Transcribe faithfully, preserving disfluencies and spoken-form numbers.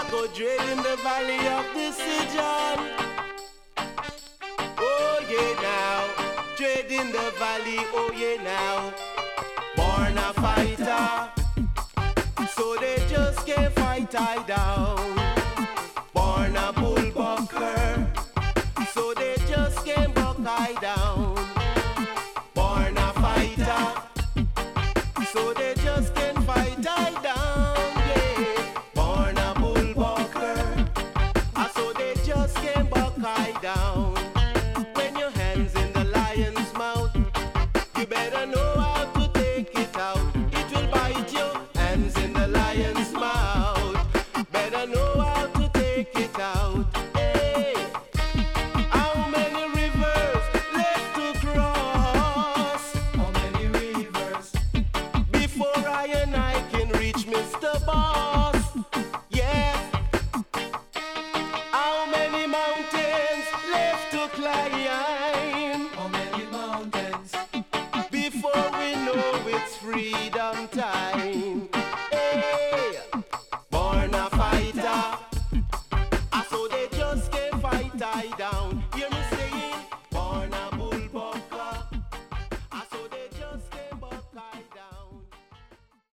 go dread in the valley of decision. Oh yeah now, dread in the valley, oh yeah now. Born a fighter, so they just can't fight I down. Born a bullbucker, so they just can't buck I down. Born a fighter, so they just can't fight I down. Yeah. Born a bullbucker, ah, so they just can't buck I down. When your hands in the lion's mouth, you better know how to take it out. It will bite you. Hands in the lion's mouth, better know how to take it out. Hey, how many rivers left to cross? How many rivers before I and I can reach Mister Boss? Yeah. How many mountains left to climb?